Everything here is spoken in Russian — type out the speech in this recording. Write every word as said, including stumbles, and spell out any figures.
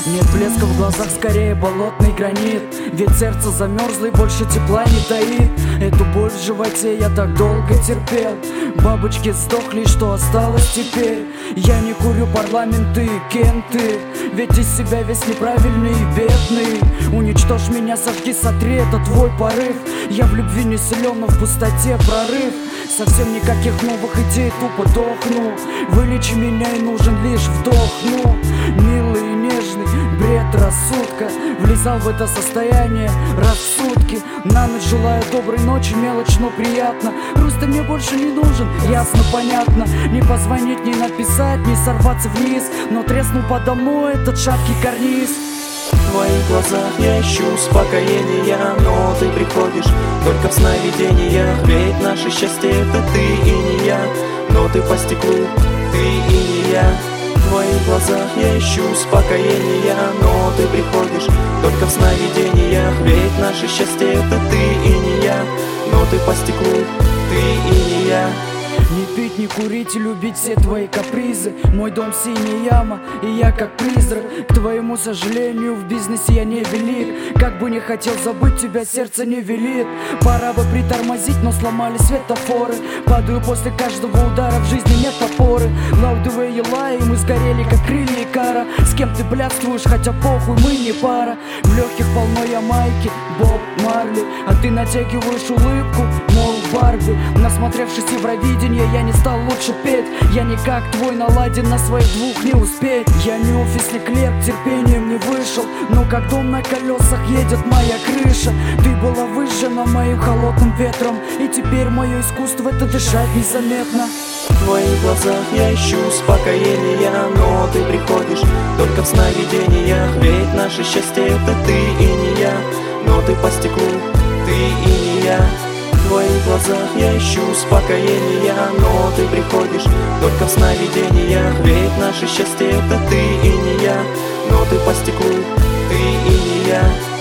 Нет блеска в глазах, скорее болотный гранит. Ведь сердце замерзло и больше тепла не таит. Эту боль в животе я так долго терпел. Бабочки сдохли, что осталось теперь? Я не курю парламенты и кенты, ведь из себя весь неправильный и бедный. Уничтожь меня, сожги, сотри, это твой порыв. Я в любви не силен, но в пустоте прорыв. Совсем никаких новых идей, тупо дохну. Вылечи меня, и нужен лишь вдох. Ну, милый и нежный бред рассудка. Влезал в это состояние раз в сутки. На ночь желаю доброй ночи, мелочь, но приятно. Грусть ты мне больше не нужен, ясно, понятно. Не позвонить, не написать, не сорваться вниз, но треснул подо мной этот шаткий карниз. В твоих глазах я ищу успокоения, но ты приходишь только в сновидениях. Ведь наше счастье это ты и не я, но ты по стеклу, ты и не я. В твоих глазах я ищу успокоения, но ты приходишь только в сновидениях. Ведь наше счастье это ты и не я, но ты по стеклу, ты и не я. Не пить, не курить и любить все твои капризы. Мой дом синяя яма, и я как призрак. К твоему сожалению, в бизнесе я не велик. Как бы не хотел забыть тебя, сердце не велит. Пора бы притормозить, но сломали светофоры. Падаю после каждого удара, в жизни нет опоры. Лаудовые ела, и мы сгорели, как крылья Икара. С кем ты блядствуешь, хотя похуй, мы не пара. В легких полно Ямайки, Боб Марли, а ты натягиваешь улыбку, мол, Барби. Насмотревшись Евровидение, я не стал лучше петь. Я не как твой наладен, на своих двух не успеть. Я не офисный клерк, терпением не вышел, но как дом на колесах едет моя крыша. Ты была выжжена моим холодным ветром, и теперь мое искусство это дышать незаметно. В твоих глазах я ищу успокоения, но ты приходишь только в сновидениях. Ведь наше счастье это ты и не я, но ты по стеклу, ты и не я. В твоих глазах я ищу успокоения, но ты приходишь только в сновидениях. Ведь наше счастье это ты и не я, но ты по стеклу, ты и не я.